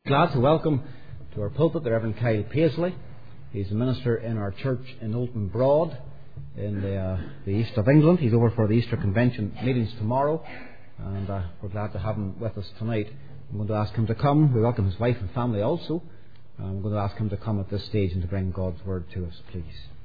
Glad to welcome to our pulpit the Reverend Kyle Paisley. He's a minister in our church in Oulton Broad in the east of England. He's over for the Easter Convention meetings tomorrow, and we're glad to have him with us tonight. I'm going to ask him to come. We welcome his wife and family also. I'm going to ask him to come at this stage and to bring God's word to us, please.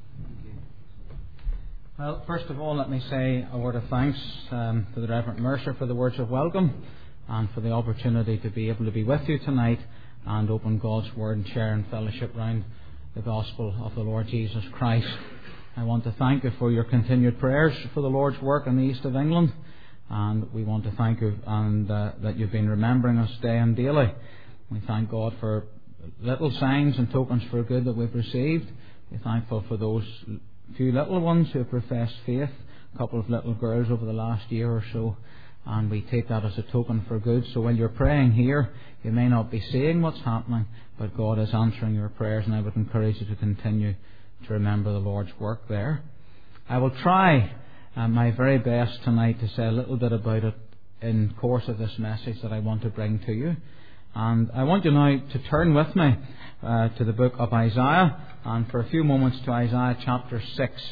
Well, first of all, let me say a word of thanks to the Reverend Mercer for the words of welcome and for the opportunity to be able to be with you tonight and open God's Word and share in fellowship round the Gospel of the Lord Jesus Christ. I want to thank you for your continued prayers for the Lord's work in the east of England, and we want to thank you and that you've been remembering us day and daily. We thank God for little signs and tokens for good that we've received. We're thankful for those few little ones who have professed faith, a couple of little girls over the last year or so, and we take that as a token for good. So while you're praying here, you may not be seeing what's happening, but God is answering your prayers, and I would encourage you to continue to remember the Lord's work there. I will try my very best tonight to say a little bit about it in the course of this message that I want to bring to you. And I want you now to turn with me to the book of Isaiah, and for a few moments to Isaiah chapter 6.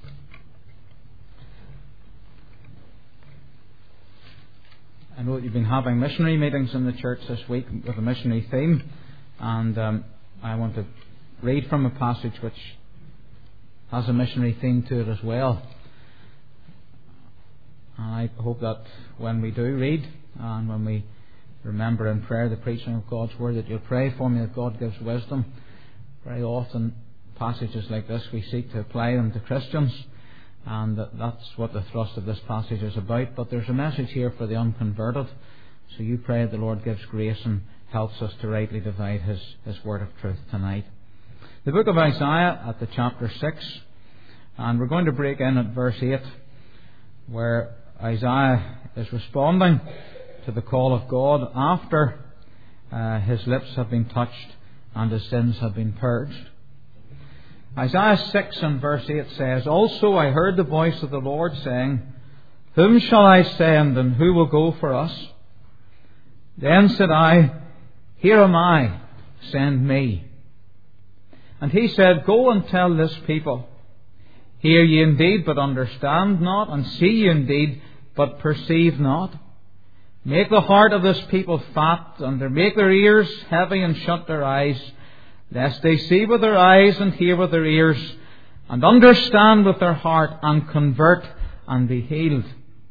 I know that you've been having missionary meetings in the church this week with a missionary theme, and I want to read from a passage which has a missionary theme to it as well. And I hope that when we do read and when we remember in prayer the preaching of God's Word, that you'll pray for me that God gives wisdom. Very often passages like this we seek to apply them to Christians, and that's what the thrust of this passage is about. But there's a message here for the unconverted, so you pray that the Lord gives grace and helps us to rightly divide His word of truth tonight. The book of Isaiah at the chapter 6, and we're going to break in at verse 8, where Isaiah is responding to the call of God after his lips have been touched and his sins have been purged. Isaiah 6 and verse 8 says, "Also I heard the voice of the Lord saying, Whom shall I send, and who will go for us? Then said I, Here am I, send me. And He said, Go and tell this people, Hear ye indeed, but understand not, and see ye indeed, but perceive not. Make the heart of this people fat, and make their ears heavy, and shut their eyes, lest they see with their eyes, and hear with their ears, and understand with their heart, and convert, and be healed.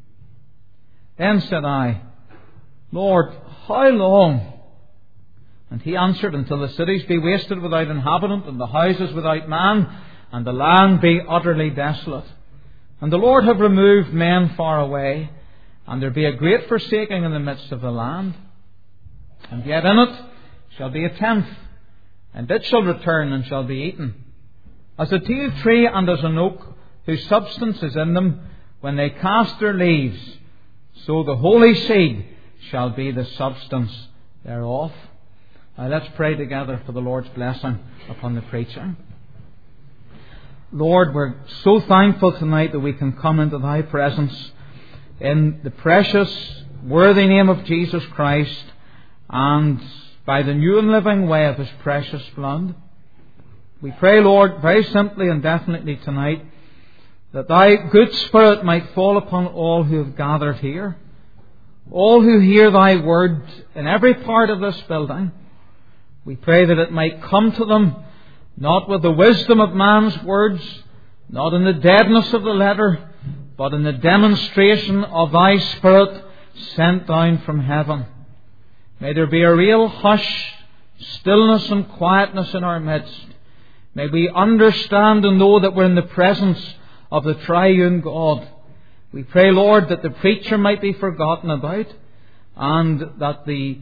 Then said I, Lord, how long? And He answered, Until the cities be wasted without inhabitant, and the houses without man, and the land be utterly desolate. And the Lord have removed men far away, and there be a great forsaking in the midst of the land. And yet in it shall be a tenth, and it shall return and shall be eaten. As a teil tree and as an oak, whose substance is in them, when they cast their leaves, so the holy seed shall be the substance thereof." Now let's pray together for the Lord's blessing upon the preacher. Lord, we're so thankful tonight that we can come into Thy presence in the precious, worthy name of Jesus Christ, and by the new and living way of His precious blood. We pray, Lord, very simply and definitely tonight, that Thy good Spirit might fall upon all who have gathered here, all who hear Thy word in every part of this building. We pray that it might come to them, not with the wisdom of man's words, not in the deadness of the letter, but in the demonstration of Thy Spirit sent down from heaven. May there be a real hush, stillness and quietness in our midst. May we understand and know that we're in the presence of the triune God. We pray, Lord, that the preacher might be forgotten about, and that the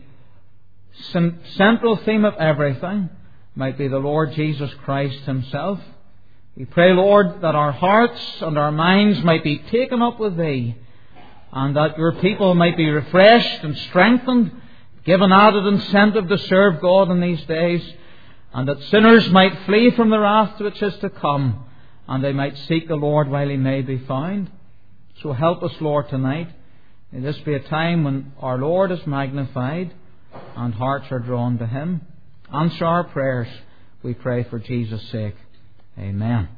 central theme of everything might be the Lord Jesus Christ Himself. We pray, Lord, that our hearts and our minds might be taken up with Thee, and that Your people might be refreshed and strengthened, given added incentive to serve God in these days, and that sinners might flee from the wrath which is to come, and they might seek the Lord while He may be found. So help us, Lord, tonight. May this be a time when our Lord is magnified, and hearts are drawn to Him. Answer our prayers, we pray for Jesus' sake. Amen.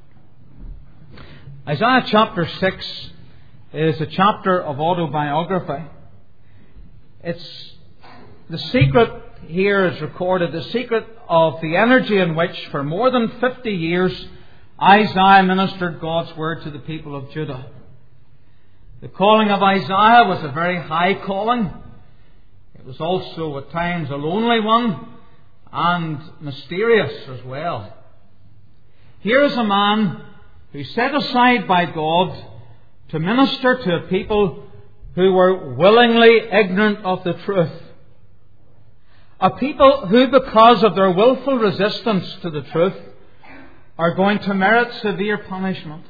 Isaiah chapter 6 is a chapter of autobiography. It's the secret here is recorded, the secret of the energy in which for more than 50 years Isaiah ministered God's word to the people of Judah. The calling of Isaiah was a very high calling. It was also at times a lonely one and mysterious as well. Here is a man who set aside by God to minister to a people who were willingly ignorant of the truth. A people who, because of their willful resistance to the truth, are going to merit severe punishment.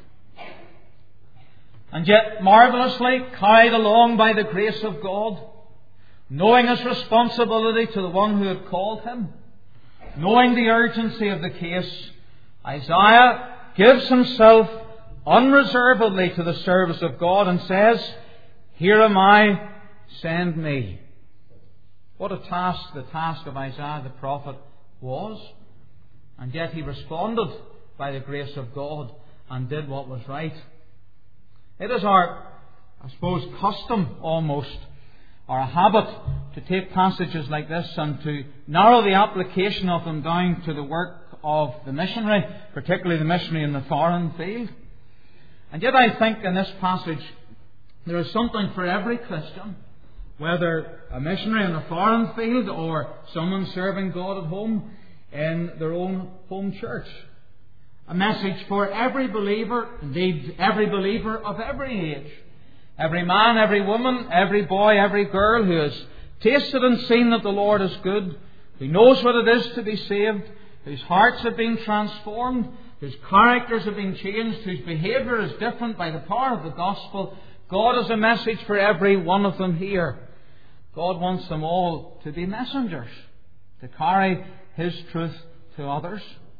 And yet, marvellously carried along by the grace of God, knowing his responsibility to the one who had called him, knowing the urgency of the case, Isaiah gives himself unreservedly to the service of God and says, "Here am I, send me." What a task the task of Isaiah the prophet was. And yet he responded by the grace of God and did what was right. It is our, I suppose, custom almost, or a habit, to take passages like this and to narrow the application of them down to the work of the missionary, particularly the missionary in the foreign field. And yet I think in this passage there is something for every Christian, whether a missionary in a foreign field or someone serving God at home in their own home church. A message for every believer, indeed every believer of every age. Every man, every woman, every boy, every girl who has tasted and seen that the Lord is good, who knows what it is to be saved, whose hearts have been transformed, whose characters have been changed, whose behaviour is different by the power of the gospel. God has a message for every one of them here. God wants them all to be messengers, to carry His truth to others.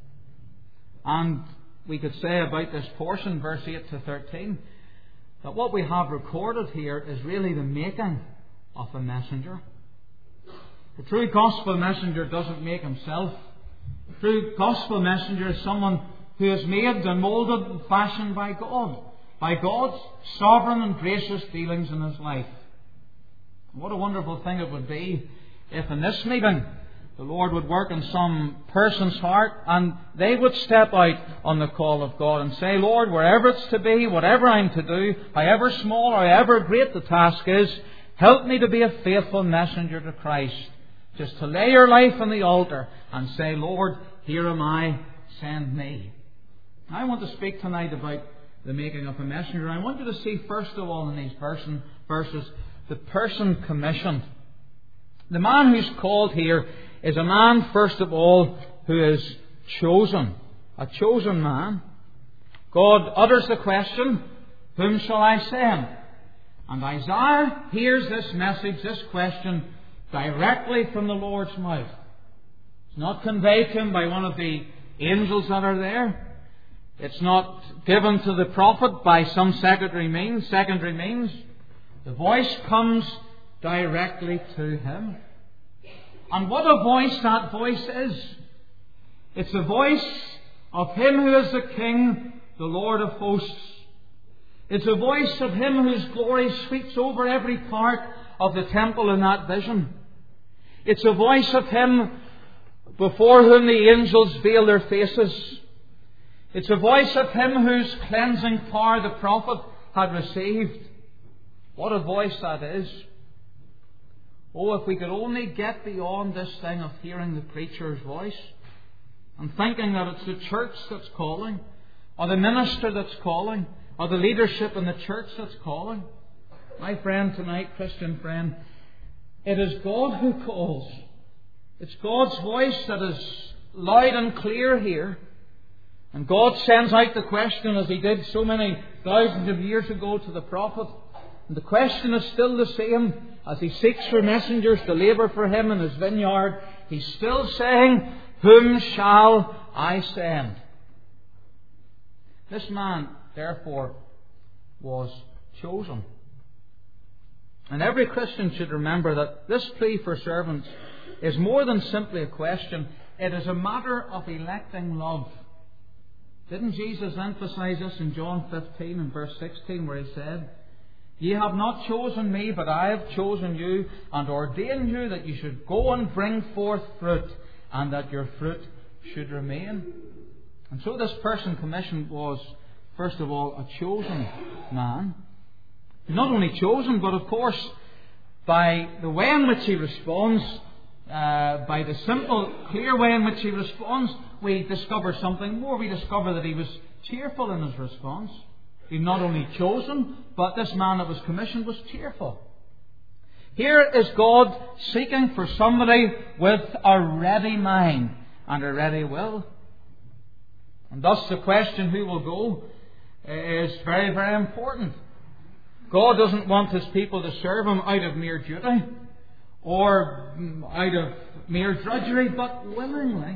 And we could say about this portion, verse 8 to 13, that what we have recorded here is really the making of a messenger. The true gospel messenger doesn't make himself. The true gospel messenger is someone who is made and moulded and fashioned by God, by God's sovereign and gracious dealings in his life. What a wonderful thing it would be if in this meeting the Lord would work in some person's heart and they would step out on the call of God and say, "Lord, wherever it's to be, whatever I'm to do, however small or however great the task is, help me to be a faithful messenger to Christ." Just to lay your life on the altar and say, "Lord, here am I, send me." I want to speak tonight about the making of a messenger. I want you to see first of all in these verses the person commissioned. The man who's called here is a man, first of all, who is chosen. A chosen man. God utters the question, "Whom shall I send?" And Isaiah hears this message, this question, directly from the Lord's mouth. It's not conveyed to him by one of the angels that are there. It's not given to the prophet by some secondary means. The voice comes directly to him. And what a voice that voice is. It's the voice of Him who is the King, the Lord of hosts. It's the voice of Him whose glory sweeps over every part of the temple in that vision. It's the voice of Him before whom the angels veil their faces. It's the voice of Him whose cleansing power the prophet had received. What a voice that is. Oh, if we could only get beyond this thing of hearing the preacher's voice and thinking that it's the church that's calling, or the minister that's calling, or the leadership in the church that's calling. My friend tonight, Christian friend, it is God who calls. It's God's voice that is loud and clear here. And God sends out the question, as He did so many thousands of years ago to the prophet. And the question is still the same. As He seeks for messengers to labour for Him in His vineyard, He's still saying, "Whom shall I send?" This man, therefore, was chosen. And every Christian should remember that this plea for servants is more than simply a question. It is a matter of electing love. Didn't Jesus emphasize this in John 15 and verse 16, where He said, "Ye have not chosen me, but I have chosen you, and ordained you that you should go and bring forth fruit, and that your fruit should remain." And so this person commissioned was, first of all, a chosen man. Not only chosen, but of course, by the way in which he responds, by the simple, clear way in which he responds, we discover something more. We discover that he was cheerful in his response. He not only chosen, but this man that was commissioned was cheerful. Here is God seeking for somebody with a ready mind and a ready will. And thus the question, who will go, is very, very important. God doesn't want His people to serve Him out of mere duty or out of mere drudgery, but willingly.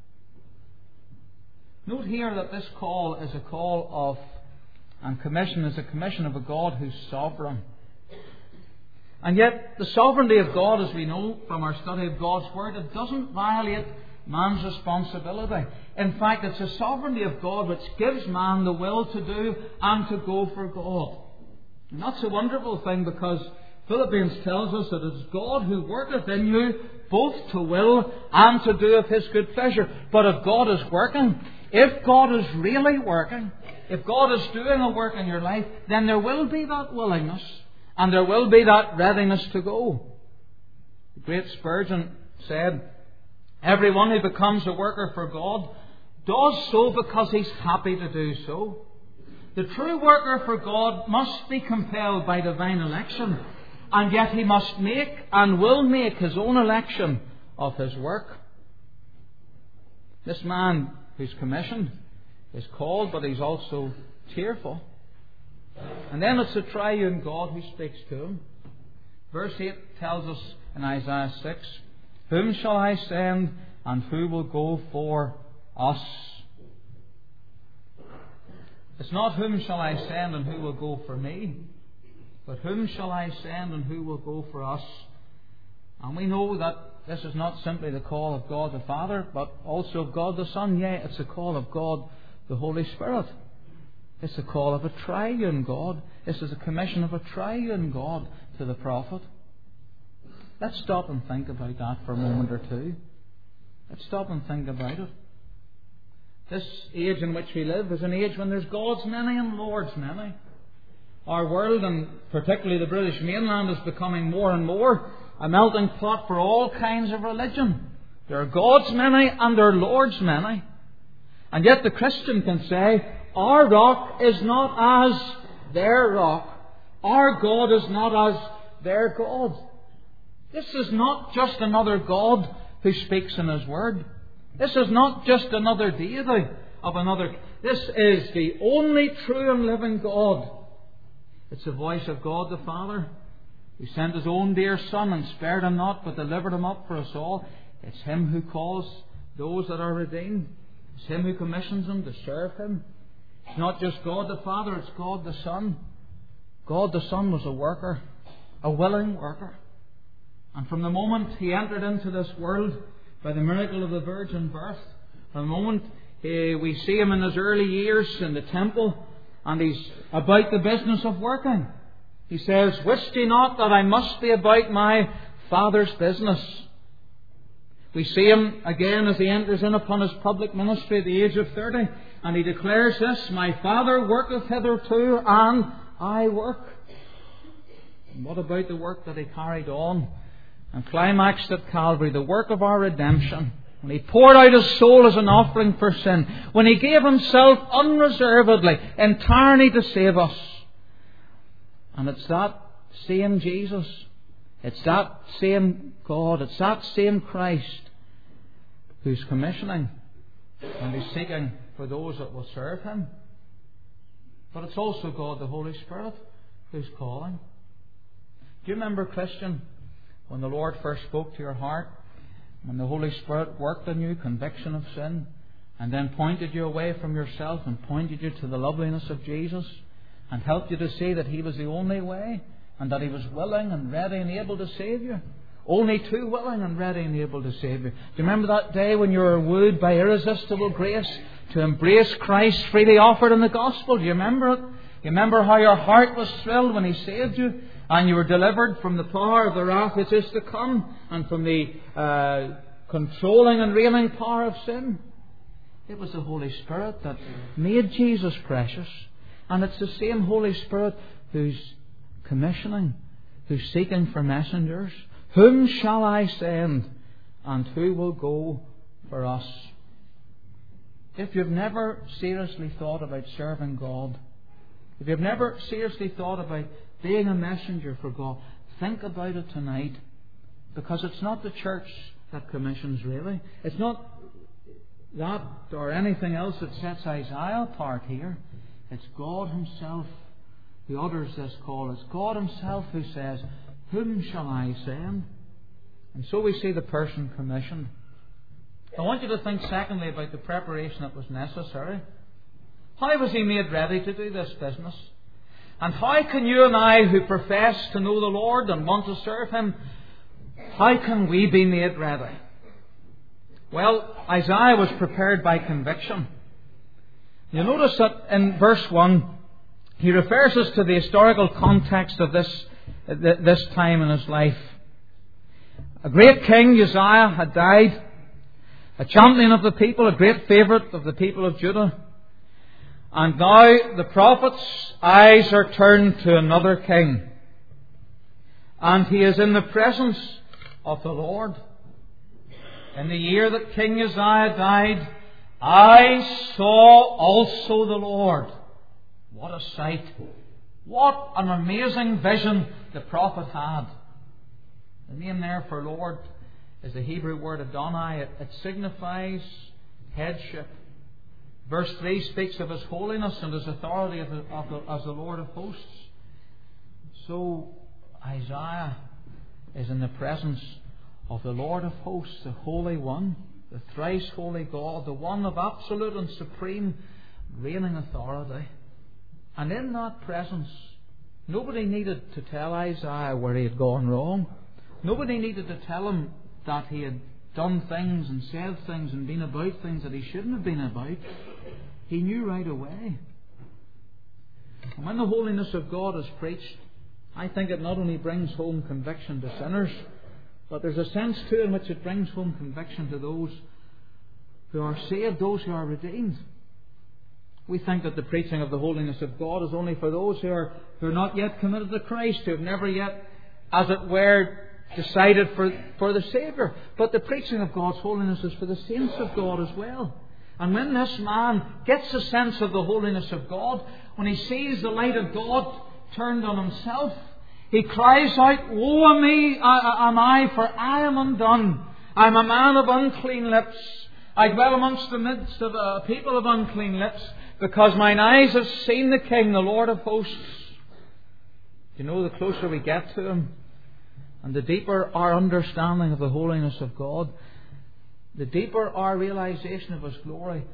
Note here that this call is a call of, and commission is a commission of a God who's sovereign. And yet the sovereignty of God, as we know from our study of God's Word, it doesn't violate man's responsibility. In fact, it's the sovereignty of God which gives man the will to do and to go for God. And that's a wonderful thing, because Philippians tells us that it is God who worketh in you both to will and to do of His good pleasure. But if God is working, if God is really working, if God is doing a work in your life, then there will be that willingness and there will be that readiness to go. The great Spurgeon said, "Everyone who becomes a worker for God does so because he's happy to do so. The true worker for God must be compelled by divine election, and yet he must make and will make his own election of his work." This man who's commissioned is called, but he's also cheerful. And then it's the triune God who speaks to him. Verse 8 tells us in Isaiah 6, "Whom shall I send, and who will go for us?" It's not whom shall I send and who will go for me, but whom shall I send and who will go for us. And we know that this is not simply the call of God the Father, but also of God the Son. Yea, it's the call of God the Holy Spirit. It's the call of a triune God. This is a commission of a triune God to the prophet. Let's stop and think about that for a moment or two. Let's stop and think about it. This age in which we live is an age when there's gods many and lords many. Our world, and particularly the British mainland, is becoming more and more a melting pot for all kinds of religion. There are gods many and there are lords many. And yet the Christian can say, our rock is not as their rock. Our God is not as their God. This is not just another God who speaks in His Word. This is not just another deity of another. This is the only true and living God. It's the voice of God the Father, who sent His own dear Son and spared Him not, but delivered Him up for us all. It's Him who calls those that are redeemed. It's Him who commissions them to serve Him. It's not just God the Father, it's God the Son. God the Son was a worker, a willing worker. And from the moment He entered into this world by the miracle of the virgin birth, from the moment we see Him in His early years in the temple, and He's about the business of working. He says, "Wist ye not that I must be about my Father's business?" We see Him again as He enters in upon His public ministry at the age of 30, and He declares this, "My Father worketh hitherto, and I work." And what about the work that He carried on and climaxed at Calvary, the work of our redemption, when He poured out His soul as an offering for sin, when He gave Himself unreservedly, entirely to save us? And it's that same Jesus, it's that same God, it's that same Christ who's commissioning and who's seeking for those that will serve Him. But it's also God the Holy Spirit who's calling. Do you remember, Christian, when the Lord first spoke to your heart, when the Holy Spirit worked on you, conviction of sin, and then pointed you away from yourself and pointed you to the loveliness of Jesus, and helped you to see that He was the only way, and that He was willing and ready and able to save you. Only too willing and ready and able to save you. Do you remember that day when you were wooed by irresistible grace to embrace Christ freely offered in the gospel? Do you remember it? You remember how your heart was thrilled when He saved you, and you were delivered from the power of the wrath which is to come, and from the controlling and reigning power of sin? It was the Holy Spirit that made Jesus precious. And it's the same Holy Spirit who's commissioning, who's seeking for messengers. Whom shall I send, and who will go for us? If you've never seriously thought about serving God, if you've never seriously thought about being a messenger for God, think about it tonight. Because it's not the church that commissions, really. It's not that or anything else that sets Isaiah apart here. It's God Himself who utters this call. It's God Himself who says, whom shall I send? And so we see the person commissioned. I want you to think secondly about the preparation that was necessary. How was He made ready to do this business? And how can you and I, who profess to know the Lord and want to serve Him, how can we be made ready? Well, Isaiah was prepared by conviction. You'll notice that in verse 1, he refers us to the historical context of this time in his life. A great king, Uzziah, had died. A champion of the people, a great favourite of the people of Judah. And now the prophet's eyes are turned to another king. And he is in the presence of the Lord. In the year that King Uzziah died, I saw also the Lord. What a sight. What an amazing vision the prophet had. The name there for Lord is the Hebrew word Adonai. It signifies headship. Verse 3 speaks of His holiness and His authority as the Lord of hosts. So Isaiah is in the presence of the Lord of hosts, the Holy One, the thrice holy God, the one of absolute and supreme reigning authority. And in that presence, nobody needed to tell Isaiah where he had gone wrong. Nobody needed to tell him that he had done things and said things and been about things that he shouldn't have been about. He knew right away. And when the holiness of God is preached, I think it not only brings home conviction to sinners, but there's a sense too in which it brings home conviction to those who are saved, those who are redeemed. We think that the preaching of the holiness of God is only for those who are not yet committed to Christ, who have never yet, as it were, decided for the Saviour. But the preaching of God's holiness is for the saints of God as well. And when this man gets a sense of the holiness of God, when he sees the light of God turned on himself, he cries out, Woe me am I, for I am undone. I am a man of unclean lips. I dwell amongst the midst of a people of unclean lips, because mine eyes have seen the King, the Lord of hosts. You know, the closer we get to Him, and the deeper our understanding of the holiness of God, the deeper our realization of His glory,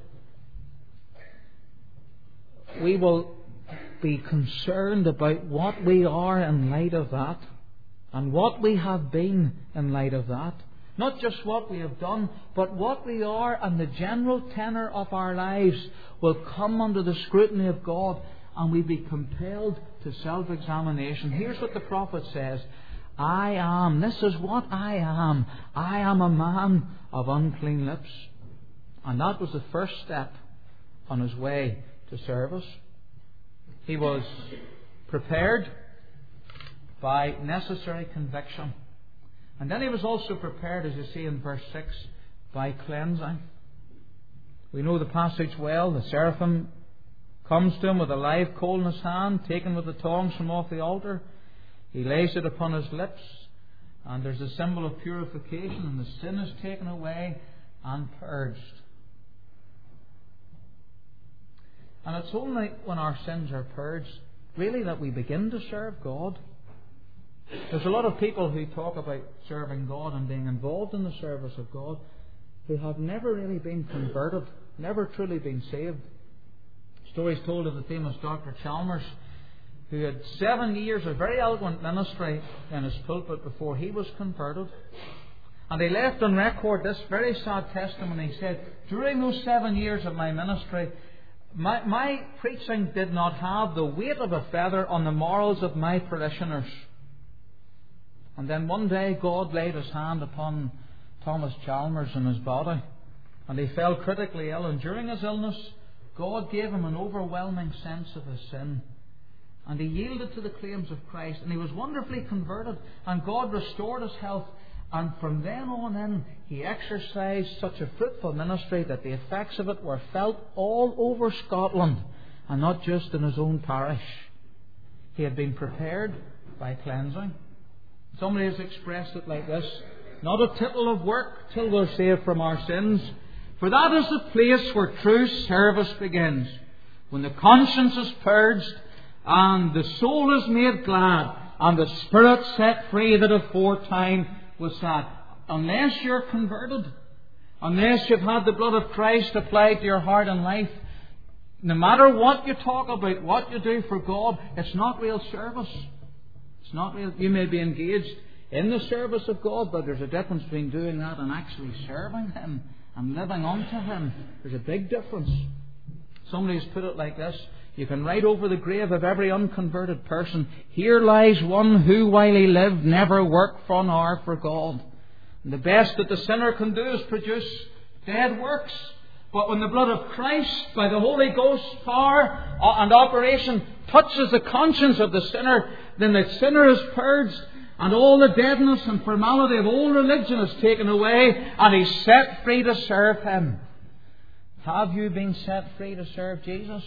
we will be concerned about what we are in light of that, and what we have been in light of that. Not just what we have done, but what we are, and the general tenor of our lives will come under the scrutiny of God, and we'll be compelled to self-examination. Here's what the prophet says: I am, this is what I am a man of unclean lips. And that was the first step on his way to service. He was prepared by necessary conviction. And then he was also prepared, as you see in verse 6, by cleansing. We know the passage well. The seraphim comes to him with a live coal in his hand, taken with the tongs from off the altar. He lays it upon his lips, and there's a symbol of purification, and the sin is taken away and purged. And it's only when our sins are purged, really, that we begin to serve God. There's a lot of people who talk about serving God and being involved in the service of God who have never really been converted, never truly been saved. Stories told of the famous Dr. Chalmers, who had 7 years of very eloquent ministry in his pulpit before he was converted. And he left on record this very sad testimony. He said, during those 7 years of my ministry, my preaching did not have the weight of a feather on the morals of my parishioners. And then one day God laid His hand upon Thomas Chalmers in his body, and he fell critically ill. And during his illness, God gave him an overwhelming sense of his sin. And he yielded to the claims of Christ, and he was wonderfully converted, and God restored his health. And from then on in, he exercised such a fruitful ministry that the effects of it were felt all over Scotland, and not just in his own parish. He had been prepared by cleansing. Somebody has expressed it like this: not a tittle of work till we're saved from our sins, for that is the place where true service begins, when the conscience is purged, and the soul is made glad, and the spirit set free that aforetime was sad. Unless you're converted, unless you've had the blood of Christ applied to your heart and life, no matter what you talk about, what you do for God, it's not real service. It's not real. You may be engaged in the service of God, but there's a difference between doing that and actually serving Him and living unto Him. There's a big difference. Somebody has put it like this: you can write over the grave of every unconverted person, "Here lies one who, while he lived, never worked for an hour for God." And the best that the sinner can do is produce dead works. But when the blood of Christ, by the Holy Ghost's power and operation, touches the conscience of the sinner, then the sinner is purged, and all the deadness and formality of old religion is taken away, and he's set free to serve Him. Have you been set free to serve Jesus?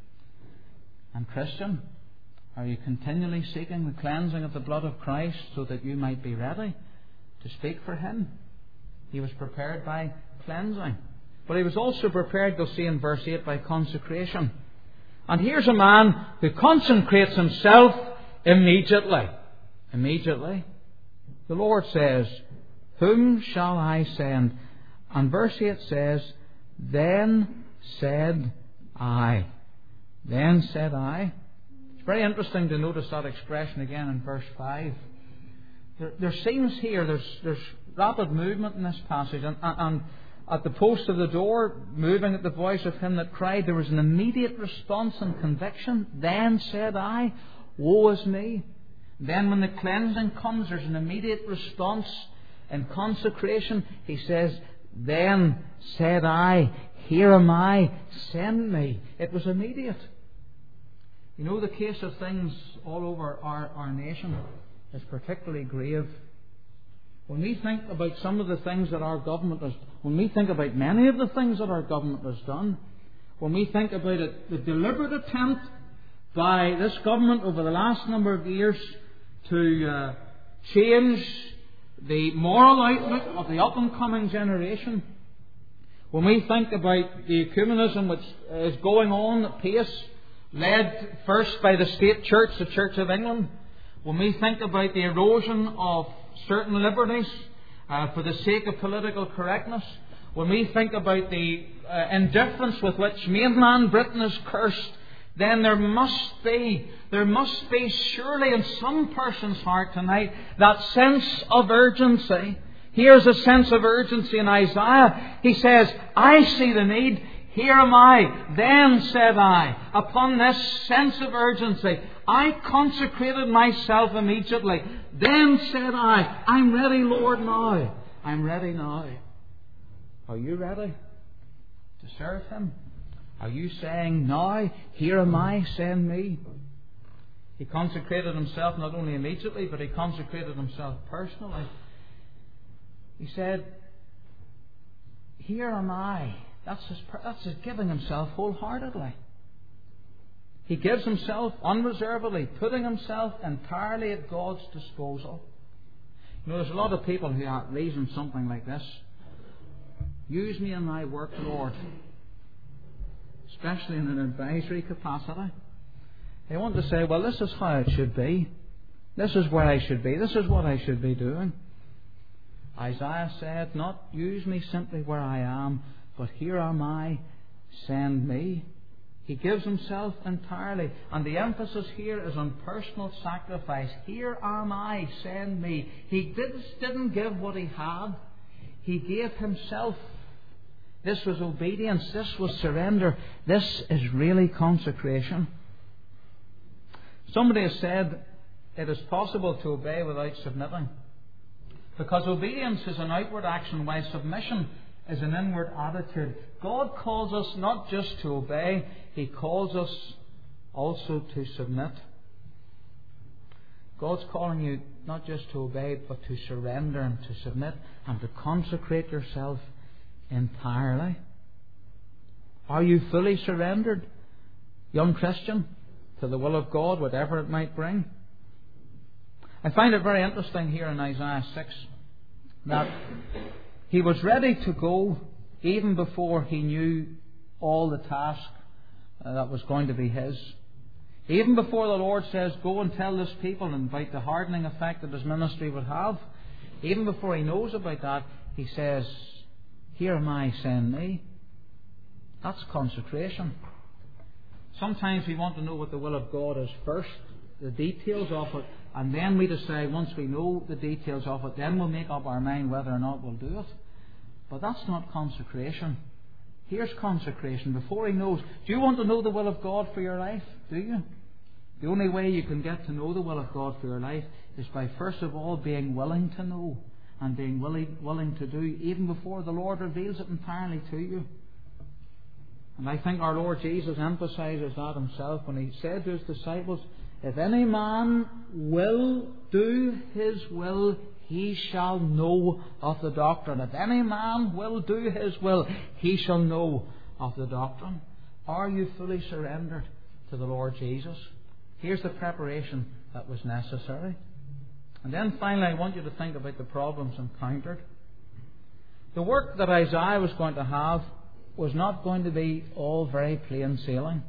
And Christian, are you continually seeking the cleansing of the blood of Christ so that you might be ready to speak for Him? He was prepared by cleansing. But he was also prepared, we'll see in verse 8, by consecration. And here's a man who consecrates himself immediately. Immediately. The Lord says, "Whom shall I send?" And verse 8 says, "Then said I." Then said I. It's very interesting to notice that expression again in verse 5. There seems here, there's rapid movement in this passage, and at the post of the door, moving at the voice of him that cried, there was an immediate response and conviction. Then said I, woe is me. Then when the cleansing comes, there's an immediate response. In consecration, he says, then said I, here am I, send me. It was immediate. You know, the case of things all over our nation is particularly grave. When we think about some of the things that our government has, when we think about many of the things that our government has done, when we think about it, the deliberate attempt by this government over the last number of years to change the moral outlook of the up-and-coming generation, when we think about the ecumenism which is going on at pace, led first by the state church, the Church of England, when we think about the erosion of certain liberties for the sake of political correctness, when we think about the indifference with which mainland Britain is cursed, then there must be surely in some person's heart tonight that sense of urgency. Here's a sense of urgency in Isaiah. He says, I see the need. Here am I. Then said I. Upon this sense of urgency, I consecrated myself immediately. Then said I, I'm ready, Lord, now. I'm ready now. Are you ready to serve Him? Are you saying, now, here am I, send me? He consecrated Himself not only immediately, but He consecrated Himself personally. He said, here am I. That's his giving Himself wholeheartedly. He gives Himself unreservedly, putting Himself entirely at God's disposal. You know, there's a lot of people who reason something like this. Use me in Thy work, Lord. Especially in an advisory capacity. They want to say, well, this is how it should be. This is where I should be. This is what I should be doing. Isaiah said, not use me simply where I am, but here am I, send me. He gives himself entirely. And the emphasis here is on personal sacrifice. Here am I, send me. He didn't give what he had. He gave himself. This was obedience. This was surrender. This is really consecration. Somebody has said it is possible to obey without submitting. Because obedience is an outward action, while submission is an inward attitude. God calls us not just to obey, He calls us also to submit. God's calling you not just to obey, but to surrender and to submit and to consecrate yourself entirely. Are you fully surrendered, young Christian, to the will of God, whatever it might bring? I find it very interesting here in Isaiah 6 that he was ready to go even before he knew all the task that was going to be his. Even before the Lord says, go and tell this people, and about the hardening effect that his ministry would have, even before he knows about that, he says, here am I, send me. That's consecration. Sometimes we want to know what the will of God is first, the details of it, and then we decide, once we know the details of it, then we'll make up our mind whether or not we'll do it. But that's not consecration. Here's consecration before he knows. Do you want to know the will of God for your life? Do you? The only way you can get to know the will of God for your life is by first of all being willing to know and being willing to do, even before the Lord reveals it entirely to you. And I think our Lord Jesus emphasizes that himself when he said to his disciples, if any man will do his will, he shall know of the doctrine. If any man will do his will, he shall know of the doctrine. Are you fully surrendered to the Lord Jesus? Here's the preparation that was necessary. And then finally I want you to think about the problems encountered. The work that Isaiah was going to have was not going to be all very plain sailing.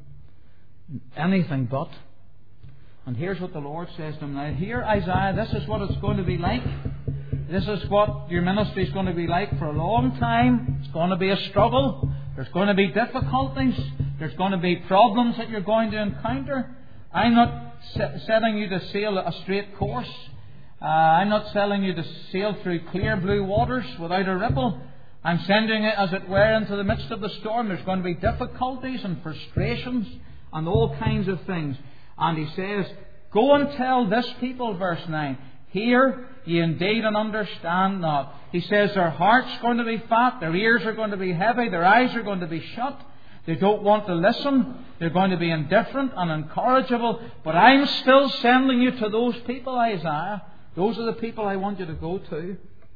Anything but. And here's what the Lord says to him. Now here, Isaiah, this is what it's going to be like. This is what your ministry is going to be like for a long time. It's going to be a struggle. There's going to be difficulties. There's going to be problems that you're going to encounter. I'm not setting you to sail a straight course. I'm not telling you to sail through clear blue waters without a ripple. I'm sending it, as it were, into the midst of the storm. There's going to be difficulties and frustrations and all kinds of things. And he says, go and tell this people, verse 9, hear ye indeed and understand not. He says their heart's going to be fat, their ears are going to be heavy, their eyes are going to be shut. They don't want to listen. They're going to be indifferent and incorrigible. But I'm still sending you to those people, Isaiah. Those are the people I want you to go to.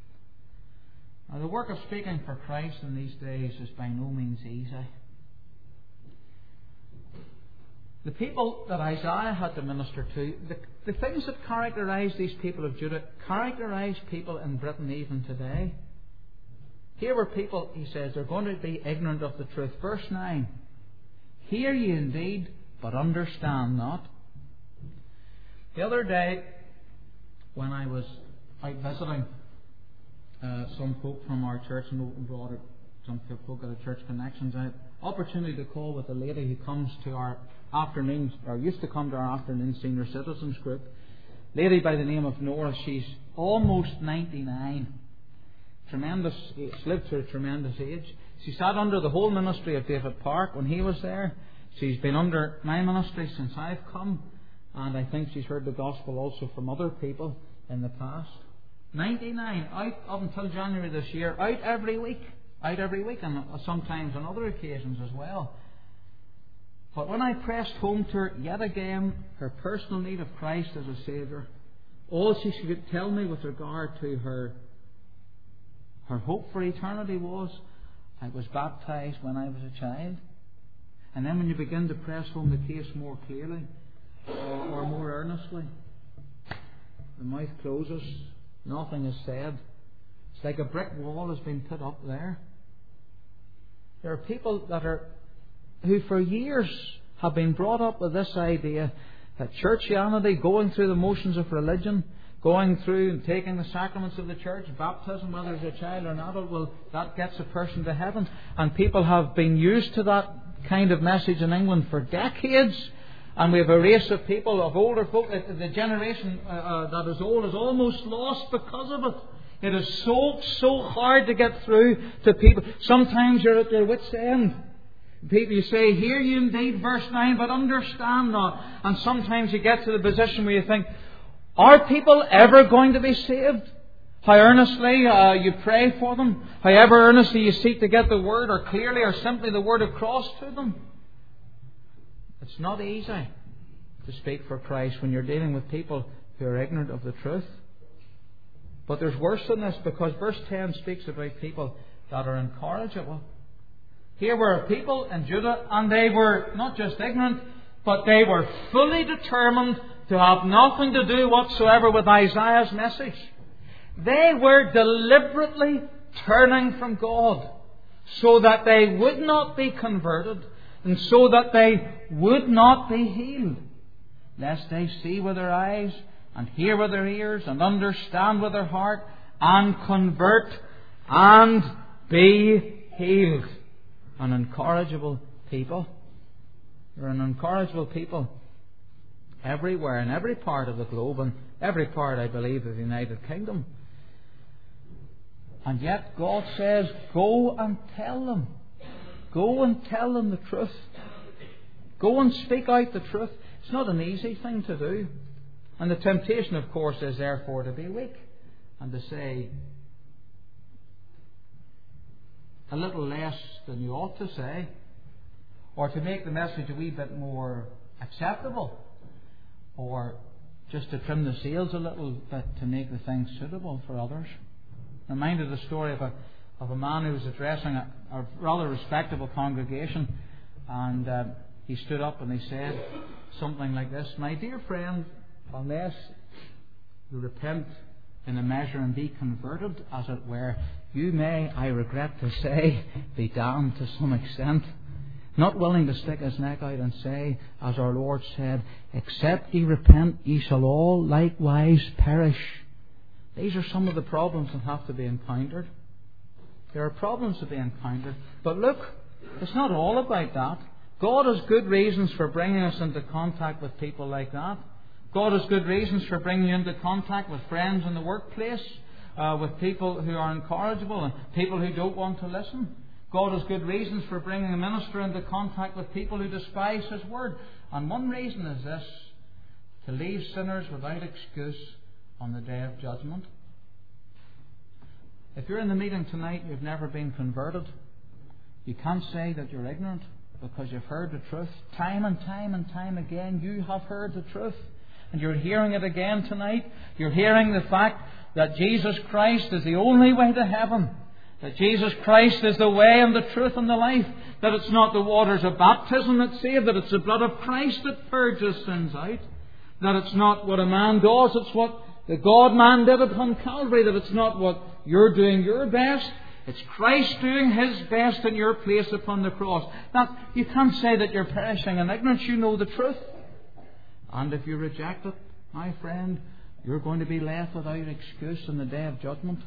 Now, the work of speaking for Christ in these days is by no means easy. The people that Isaiah had to minister to, the things that characterise these people of Judah, characterise people in Britain even today. Here were people, he says, they're going to be ignorant of the truth. Verse 9, hear ye indeed, but understand not. The other day, when I was out visiting some folk from our church in Open Broad, some folk at the Church Connections, I had opportunity to call with a lady who comes to our afternoons, or used to come to our afternoon senior citizens group. Lady by the name of Nora. She's almost 99. Tremendous. She's lived to a tremendous age. She sat under the whole ministry of David Park when he was there. She's been under my ministry since I've come, and I think she's heard the gospel also from other people in the past. 99, out up until January this year, out every week, and sometimes on other occasions as well. But when I pressed home to her yet again her personal need of Christ as a Saviour, all she could tell me with regard to her hope for eternity was, I was baptized when I was a child. And then when you begin to press home the case more clearly or more earnestly, the mouth closes, nothing is said. It's like a brick wall has been put up there. There are people who for years have been brought up with this idea that churchianity, going through the motions of religion, going through and taking the sacraments of the church, baptism, whether it's a child or an adult, well, that gets a person to heaven. And people have been used to that kind of message in England for decades. And we have a race of people, of older folk, the generation that is old is almost lost because of it. It is so hard to get through to people. Sometimes you're at their wit's end. People, you say, hear you indeed, verse 9, but understand not. And sometimes you get to the position where you think, are people ever going to be saved? How earnestly you pray for them. However earnestly you seek to get the word, or clearly, or simply the word across to them. It's not easy to speak for Christ when you're dealing with people who are ignorant of the truth. But there's worse than this, because verse 10 speaks about people that are incorrigible. Here were a people in Judah, and they were not just ignorant, but they were fully determined to have nothing to do whatsoever with Isaiah's message. They were deliberately turning from God so that they would not be converted, and so that they would not be healed, lest they see with their eyes, and hear with their ears, and understand with their heart, and convert, and be healed. An incorrigible people. They're an incorrigible people everywhere, in every part of the globe, and every part, I believe, of the United Kingdom. And yet God says, go and tell them. Go and tell them the truth. Go and speak out the truth. It's not an easy thing to do. And the temptation, of course, is therefore to be weak and to say a little less than you ought to say, or to make the message a wee bit more acceptable, or just to trim the sails a little bit to make the thing suitable for others. I'm reminded of the story of a man who was addressing a rather respectable congregation, and he stood up and he said something like this: "My dear friend, unless you repent in a measure and be converted, as it were, you may, I regret to say, be damned to some extent." Not willing to stick his neck out and say, as our Lord said, "Except ye repent, ye shall all likewise perish." These are some of the problems that have to be encountered. There are problems to be encountered. But look, it's not all about that. God has good reasons for bringing us into contact with people like that. God has good reasons for bringing you into contact with friends in the workplace, with people who are incorrigible and people who don't want to listen. God has good reasons for bringing a minister into contact with people who despise His word. And one reason is this: to leave sinners without excuse on the day of judgment. If you're in the meeting tonight and you've never been converted, you can't say that you're ignorant, because you've heard the truth. Time and time again, you have heard the truth. And you're hearing it again tonight. You're hearing the fact that Jesus Christ is the only way to heaven. That Jesus Christ is the way and the truth and the life. That it's not the waters of baptism that save. That it's the blood of Christ that purges sins out. That it's not what a man does. It's what the God-man did upon Calvary. That it's not what you're doing your best. It's Christ doing His best in your place upon the cross. Now, you can't say that you're perishing in ignorance. You know the truth. And if you reject it, my friend, you're going to be left without excuse on the day of judgment.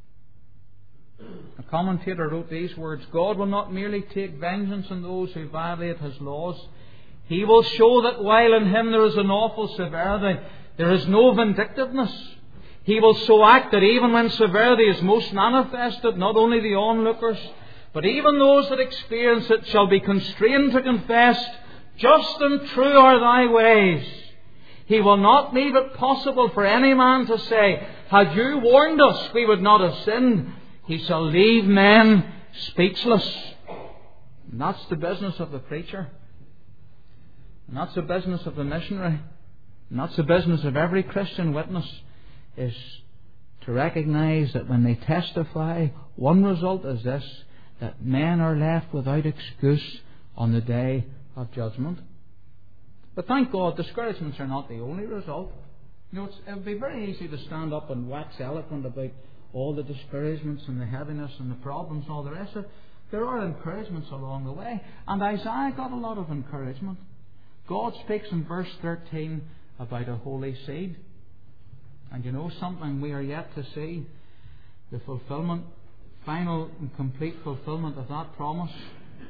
A commentator wrote these words: "God will not merely take vengeance on those who violate His laws. He will show that while in Him there is an awful severity, there is no vindictiveness. He will so act that even when severity is most manifested, not only the onlookers, but even those that experience it shall be constrained to confess, 'Just and true are thy ways.' He will not leave it possible for any man to say, 'Had you warned us, we would not have sinned.' He shall leave men speechless." And that's the business of the preacher. And that's the business of the missionary. And that's the business of every Christian witness, is to recognize that when they testify, one result is this: that men are left without excuse on the day of judgment. But thank God, discouragements are not the only result. You know, it would be very easy to stand up and wax eloquent about all the discouragements and the heaviness and the problems and all the rest of it. There are encouragements along the way. And Isaiah got a lot of encouragement. God speaks in verse 13 about a holy seed. And you know something, we are yet to see the fulfillment, final and complete fulfillment of that promise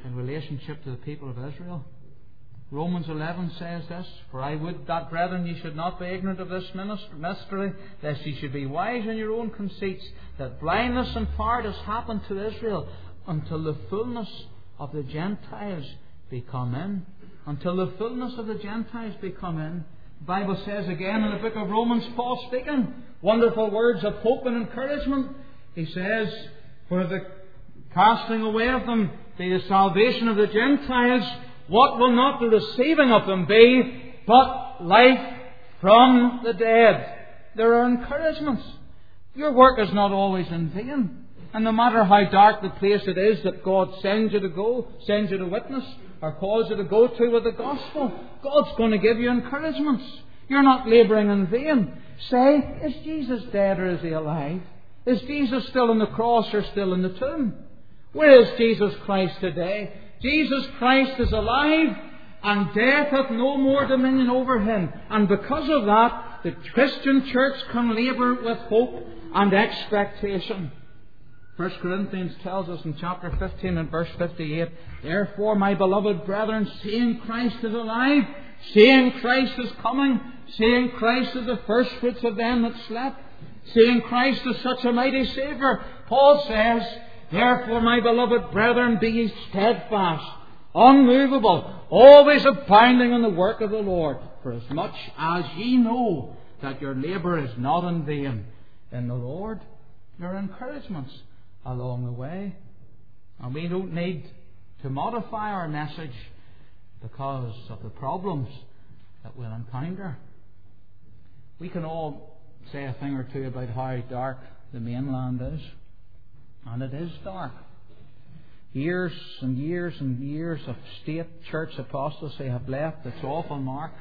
in relationship to the people of Israel. Romans 11 says this, "For I would that, brethren, ye should not be ignorant of this mystery, lest ye should be wise in your own conceits, that blindness in part has happened to Israel, until the fullness of the Gentiles be come in." Until the fullness of the Gentiles be come in. The Bible says again in the book of Romans, Paul speaking, wonderful words of hope and encouragement. He says, "For the casting away of them be the salvation of the Gentiles, what will not the receiving of them be, but life from the dead?" There are encouragements. Your work is not always in vain. And no matter how dark the place it is that God sends you to go, sends you to witness, or calls you to go to with the gospel, God's going to give you encouragements. You're not labouring in vain. Say, is Jesus dead or is He alive? Is Jesus still on the cross or still in the tomb? Where is Jesus Christ today? Jesus Christ is alive, and death hath no more dominion over Him. And because of that, the Christian church can labour with hope and expectation. 1 Corinthians tells us in chapter 15 and verse 58, "Therefore, my beloved brethren, seeing Christ is alive, seeing Christ is coming, seeing Christ is the firstfruits of them that slept, seeing Christ is such a mighty Saviour," Paul says, "Therefore, my beloved brethren, be ye steadfast, unmovable, always abounding in the work of the Lord, for as much as ye know that your labour is not in vain in the Lord." There are encouragements along the way. And we don't need to modify our message because of the problems that we'll encounter. We can all say a thing or two about how dark the mainland is. And it is dark. Years and years and years of state church apostasy have left its awful mark.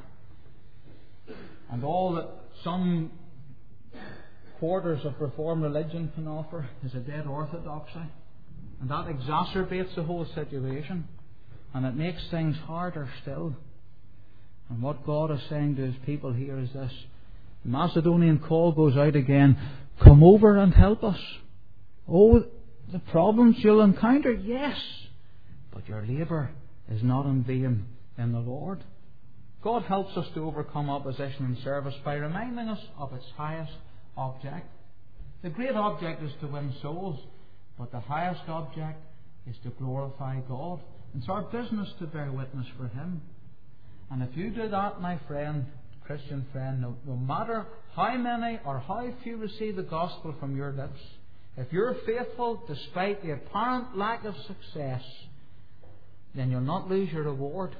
And all that some quarters of Reformed religion can offer is a dead orthodoxy. And that exacerbates the whole situation. And it makes things harder still. And what God is saying to His people here is this. The Macedonian call goes out again. Come over and help us. Oh, the problems you'll encounter, yes. But your labour is not in vain in the Lord. God helps us to overcome opposition in service by reminding us of its highest object. The great object is to win souls, but the highest object is to glorify God. It's our business to bear witness for Him. And if you do that, my friend, Christian friend, no matter how many or how few receive the gospel from your lips, if you're faithful despite the apparent lack of success, then you'll not lose your reward.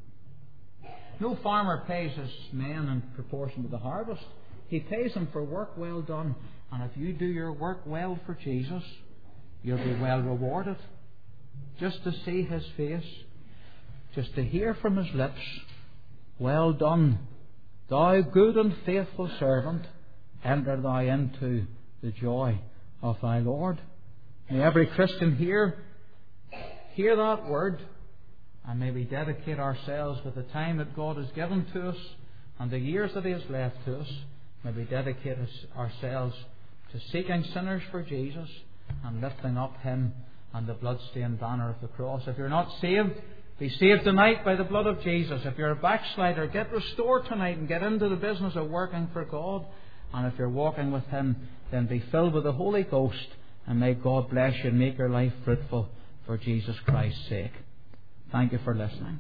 No farmer pays his men in proportion to the harvest. He pays them for work well done. And if you do your work well for Jesus, you'll be well rewarded. Just to see His face, just to hear from His lips, "Well done, thou good and faithful servant, enter thou into the joy of thy Lord." May every Christian hear that word, and may we dedicate ourselves with the time that God has given to us and the years that He has left to us. May we dedicate ourselves to seeking sinners for Jesus and lifting up Him and the bloodstained banner of the cross. If you're not saved, be saved tonight by the blood of Jesus. If you're a backslider, get restored tonight and get into the business of working for God. And if you're walking with Him, then be filled with the Holy Ghost, and may God bless you and make your life fruitful for Jesus Christ's sake. Thank you for listening.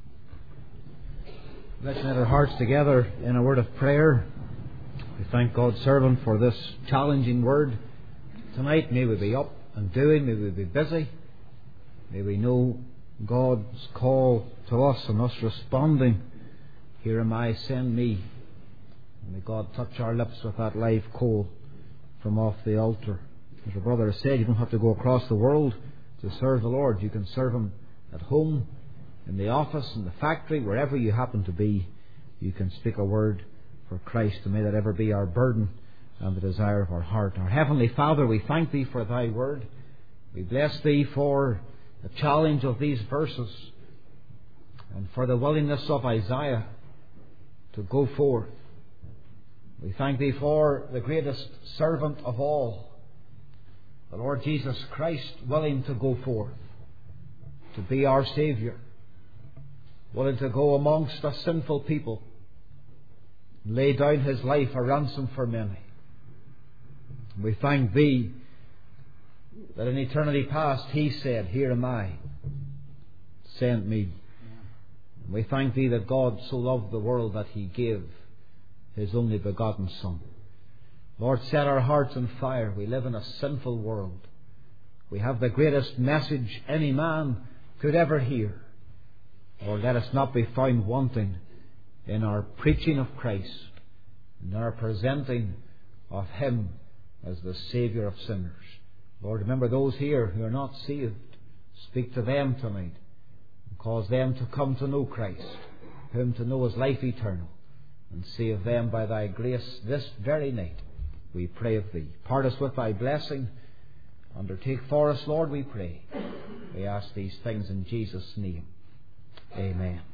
Let's knit our hearts together in a word of prayer. We thank God's servant for this challenging word. Tonight may we be up and doing, may we be busy. May we know God's call to us and us responding, "Here am I, send me." And may God touch our lips with that live coal from off the altar. As our brother has said, you don't have to go across the world to serve the Lord. You can serve Him at home, in the office, in the factory, wherever you happen to be. You can speak a word for Christ, and may that ever be our burden and the desire of our heart. Our Heavenly Father, we thank Thee for Thy word. We bless Thee for the challenge of these verses and for the willingness of Isaiah to go forth. We thank Thee for the greatest servant of all, the Lord Jesus Christ, willing to go forth. to be our Saviour, willing to go amongst a sinful people, lay down His life a ransom for many. We thank Thee that in eternity past He said, "Here am I, send me." And we thank Thee that God so loved the world that He gave His only begotten Son. Lord, set our hearts on fire. We live in a sinful world. We have the greatest message any man could ever hear. Lord, let us not be found wanting in our preaching of Christ, in our presenting of Him as the Saviour of sinners. Lord, remember those here who are not saved. Speak to them tonight and cause them to come to know Christ, whom to know as life eternal, and save them by Thy grace this very night. We pray of Thee. Part us with Thy blessing. Undertake for us, Lord, we pray. We ask these things in Jesus' name. Amen.